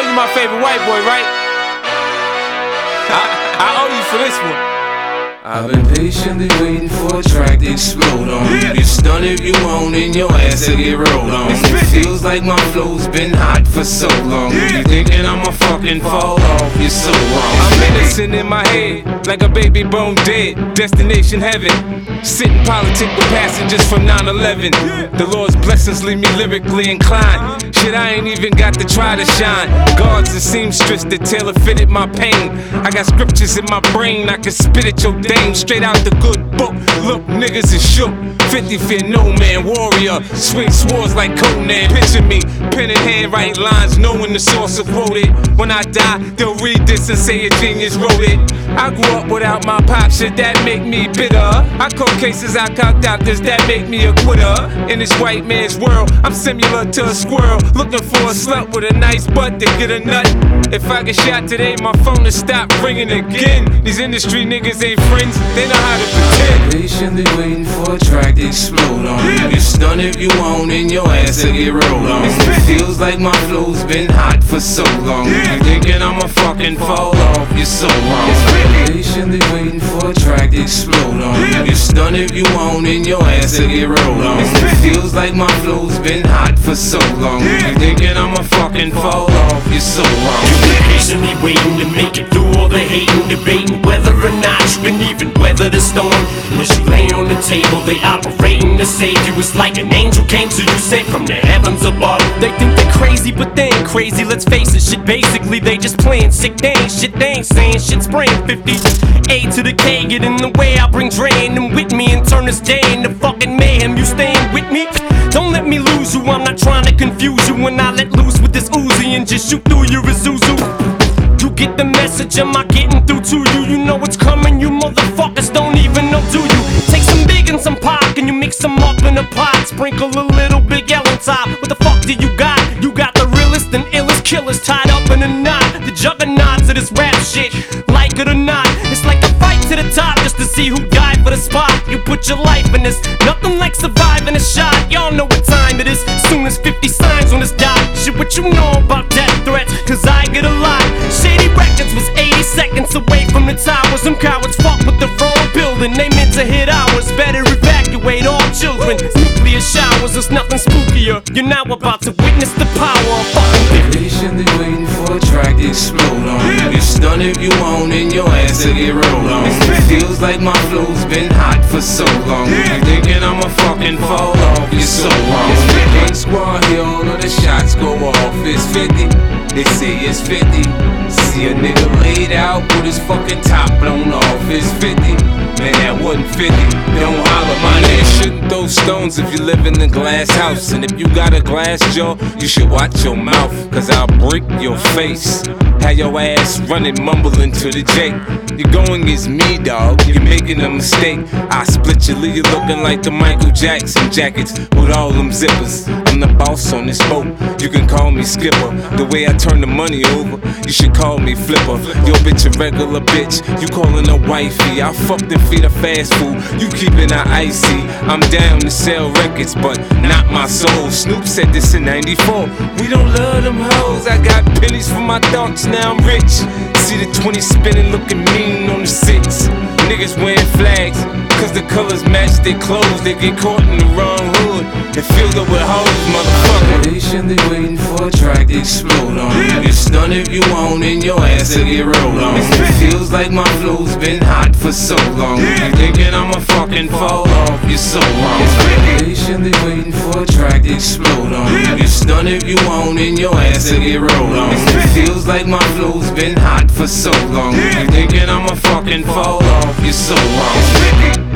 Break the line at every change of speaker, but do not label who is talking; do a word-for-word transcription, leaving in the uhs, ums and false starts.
know you my favorite white boy, right? I, I owe you for this one.
I've been patiently waiting for a track to explode on. You get stunned if you want and your ass to get rolled on. It feels like my flow's been hot for so long. You thinking I'ma fucking fall off, you're so wrong.
I'm innocent in my head, like a baby bone dead. Destination heaven, sitting politic with passengers from nine eleven. The Lord's blessings leave me lyrically inclined. Shit, I ain't even got to try to shine. Guards and seamstress that tailor fitted my pain. I got scriptures in my brain, I can spit at your dame. Straight out the good book, look, niggas is shook. Fifty fear no man, warrior. Swing swords like Conan. Picture me, pen in hand, write lines, knowing the source of quoted. When I die, they'll read this and say a genius wrote it. I grew up without my pop, shit that make me bitter. I caught cases, I caught doctors, that make me a quitter. In this white man's world, I'm similar to a squirrel, looking for a slut with a nice butt to get a nut. If I get shot today, my phone will stop ringing again. These industry niggas ain't friends, they know how to pretend.
Patiently waiting for a track to explode on. You get stunned if you want and your ass to get rolled on. It feels like my flow's been hot for so long. You thinking I'ma fucking fall off, you're so wrong. Patiently waiting for a track to explode on. You get stunned if you want and your ass to get rolled on. It feels like my flow's been hot for so long. You thinking I'ma fucking fall off, you're so wrong.
You've been patiently waiting to make it through all the hating, debating whether or not you can even weather the storm. And as you lay on the table, they operating to save you. It's like an angel came to you, sent from the heavens above.
They think they're crazy, but they ain't crazy, let's face it. Shit, basically, they just playing sick. They ain't shit, they ain't saying shit. Spraying fifty A to the K, get in the way. I bring Dre and them with me and turn this day into fucking mayhem. You staying with me? Don't let me lose you, I'm not trying to confuse you. When I let loose with this Uzi and just shoot through your Isuzu. You get the message, am I getting through to you? You know it's coming, you motherfuckers don't even know, do you? Take some big and some pop, and you mix them up in a pot. Sprinkle a little Big L on top. What the fuck do you got? You got the realest and illest killers tied up in a knot. The juggernauts of this rap shit, like it or not. It's like a fight to the top just to see who died for the spot. You put your life in this, nothing like surviving a shot. Y'all know what time it is, soon as fifty signs on this dot. Shit, what you know about death threats, cause I get a lot. Shady Records was eighty seconds away from the towers. Them cowards fuck with the wrong building, they meant to hit ours. Better evacuate all children, nuclear showers, there's nothing spookier. You're now about to witness the power of fucking victory.
Patiently waiting for a track to explode on. You get stunned if you want and your ass to get rolled on. It feels like my flow's been hot for so long. You thinking I'ma fucking fall off, you're so wrong. Gang squad here, all of the shots go off. It's fifty, they say it's fifty. See a nigga laid out with his fucking top blown off. It's fifty, man, that wasn't fifty. Don't holler, my nigga. Shouldn't throw stones if you live in a glass house. And if you got a glass jaw, you should watch your mouth, cause I'll break your face. Have your ass running, mumbling to the J. You're going against me, dog, you're making a mistake. I split you, leave you looking like the Michael Jackson jackets with all them zippers. I'm the boss on this boat, you can call me skipper. The way I turn the money over, you should call me flipper. Yo bitch a regular bitch, you calling her wifey. I fucked and feed her fast food, you keeping her icy. I'm down to sell records, but not my soul. Snoop said this in ninety-four, we don't love them hoes. I got pennies for my thoughts, now I'm rich. See the twenty spinning, looking mean on the six. Niggas wearing flags, cause the colors match their clothes. They get caught in the wrong hood and filled up with hoes, motherfucker. Patiently waiting for a track to explode on. You get stunned if you want and your ass to get rolled on. It feels like my flow's been hot for so long. You thinking I'ma fucking fall off, you're so wrong. Patiently waiting for a track to explode on. You get stunned if you want and your ass to get rolled on. It feels like my flow's been hot for so long. You thinking I'ma fucking fall off, you're so wrong.